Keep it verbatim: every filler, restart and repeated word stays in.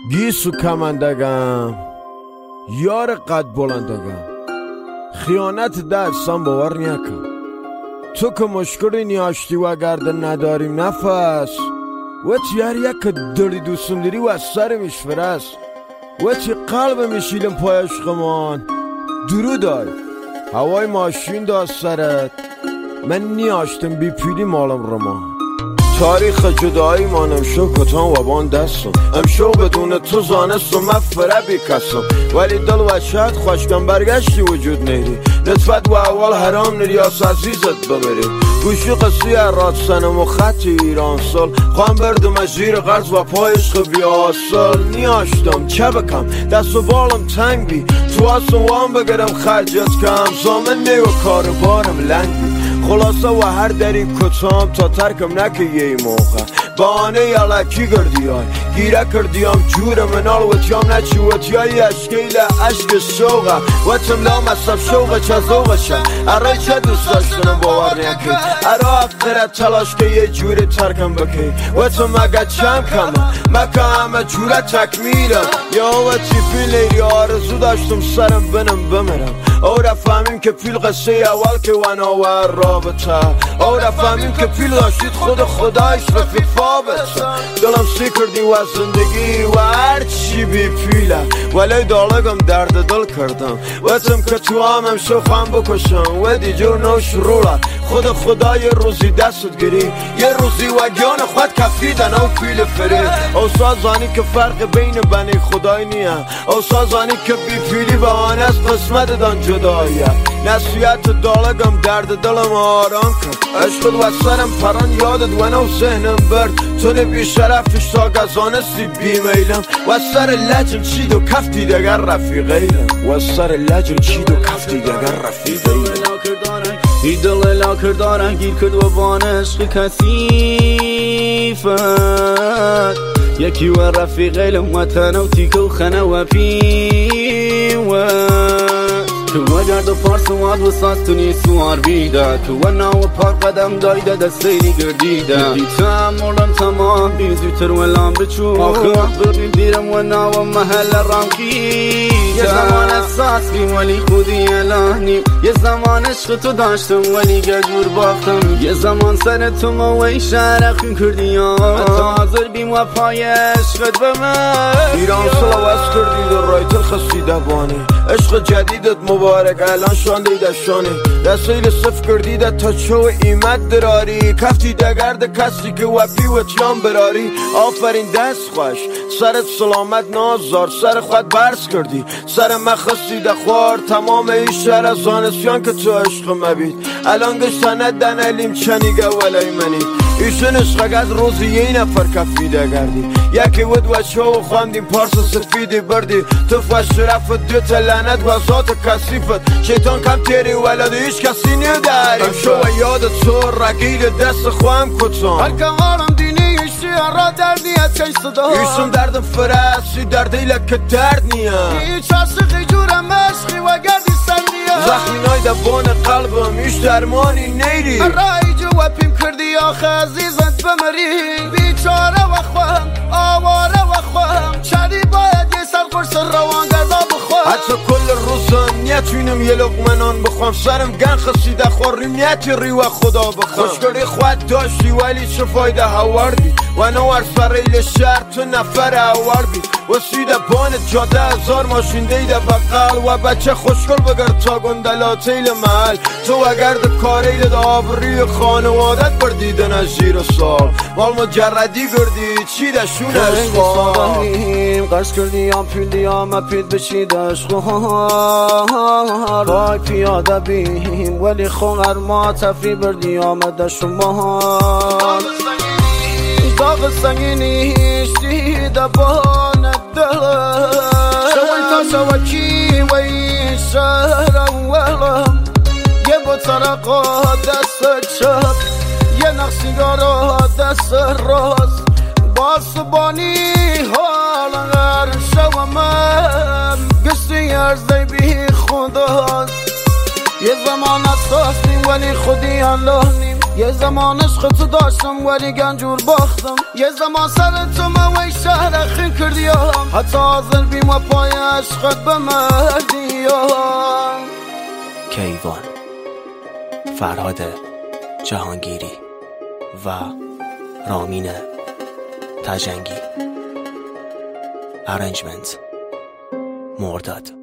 گیسو کمندگم یار قد بلندگم خیانت دستم باور نیکم تو که مشکلی نیاشتی و گرده نداریم نفس و چی هر یک داری دوستم دیری و از سر میشفرست و چی قلب میشیلم پای عشقمان درو دای هوای ماشین دا سرت من نیاشتم بی پیلی مالم رما تاریخ جدایی مانم شو کتان و بان دستم امشو بدون تو زانستم مفره بی کسم ولی دل و شاید خوشگم برگشتی وجود نیری نسبت و اول حرام نریاس عزیزت بمیری گوشی قصی راد سنم و خط ایران سال خوام بردم از زیر قرض و پای عشق بیاسال نیاشتم چه بکم دست و بالم تنگ بی تو اصلا وام بگرم خرجت کم زامن نیو کار بارم لنگ بی خلاصه و هر دری کتام تا ترکم نکه یه موقع بانه یلکی گردی های گیره کردیم جور منال و تیام نچی و تیایی اشکیل عشق شوقه و تملا مصف شوقه چه زوقه شد اره چه دوست داشتنم باور نیکی اره اقدره تلاش که یه جوری ترکم بکی و تو مگه چم کمه مکه همه جوره تکمیلم یا و چی پیل لیری آرزو داشتم سرم بنم بمیرم او را فهمیم که پیل قصه اول که وناور رابطه او را فهمیم که پیل داشتید خود خدایش رفیق فابطه دلم سی کردی و زندگی و هر چی بی پیله ولی دالگم درد دل کردم و تم که تو همم شو خواهم بکشم و دیجور نو شروع خود خدای روزی دستت گیری یه روزی و گیان خود کفیدن او پیل فری او سازانی که فرق بین بنی خدای نیه او سازانی که بی پیلی بهانه از قسمت دان جدایه نصیحت دالگم درد دلم آرام کرد عشقت و سرم پران یادت و نو ذهنم برد تو نبی شرفش تا گزانستی بی میلم و سر لجم چید و کفتی دگر رفیقیلم و سر لجم چید و کفتی دگر رفیقیلم ای دل لاکر دارن گیر کرد و بان عشق کثیفت یکی و رفیقیلم و تنو تیکه و خنه و پیوت تو و گرد و پارس و عاد و ساستونی سوار بیده تو و ناو پار قدم دایده دستیری گردیده دیتم مولم تمام بی زیتر و لام بچون آخر ببین دیرم و ناو محل رامکی یه زمان احساس بیم ولی خودی الانیم یه زمان عشق تو داشتم ولی گجور باختم یه زمان سر تو موی شرخین کردی حتی حاضر بیم و پای عشقت به من ایران سلوست کردی در رایت خسیده بانی عشق جدیدت مبارک الان شان دیده شانی دستیل صف کردیده تا چو ایمت دراری کفتی دگرد کسی که وپی و تیان براری آفرین دست خوش سرت سلامت نازار سر خود برس کردی سر مخصیده خوار تمام ای شهر از آنسیان که تو عشق مبید الان گشتنه دنلیم چنیگه ولی منی ایشون عشق از روزی یه نفر کفیده گردی یکی ود و شو خواندیم پارس سفیدی بردی تو فش شرفت دو تلنت و ذات کسیفت شیطان کم تیری ولد هیچ کسی نداری شو و یاد تو رگیل دست خواهم کتان هر که غالم دینی ایشی را در نیت چه صدا ایشون درد فرسی در دیل که درد نیم هیچ عاشقی جورم عشقی و گردی سندیم زخمی نای دبان قلبم ایش درمانی نیری رای جو و پیم کردی آخه عزیزت بمری بیچاره و خواهم آواره و خواهم چری باید یه سر قرص روان گذا بخواهم حتی کل روزم نیتوینم یه لقمه نان بخوام سرم گن خسیده خوریم نیتی و خدا بخوام خوشگری خود داشتی ولی چه فایده هاوردی و نوار سریل شهر تو نفر هاوردی و سیده بان جاده هزار ماشین دیده بقل و بچه خوشگل بگر تا گندلاتیل محل تو اگر ده کاریل ده آبری خانوادت بردیدن از زیر سال مال مجردی گردی چی ده شون اشخال قرص کردی هم پیلی هم اپید بشید اشخال رای پیاده بیم ولی خونر ما تفری بردی آمده شما داغ سنگینی شیده بان دل شوی تا شوکی و این شهر اولم یه بطرقا دست چپ یه نقصیگارا دست راست باسبانی حال غر شومم گشتی ارزی بی خداست یه زمان اساس نیم ولی خودی الله نیم یه زمان عشق تو داشتم ولی گنجور باختم، یه زمان سر تو موی شهر خین کردیم، حتی حاضر بیم و پای عشقت بمردیم. کیوان، فرهاد جهانگیری و رامین تجنگی. ارنجمنت مرداد.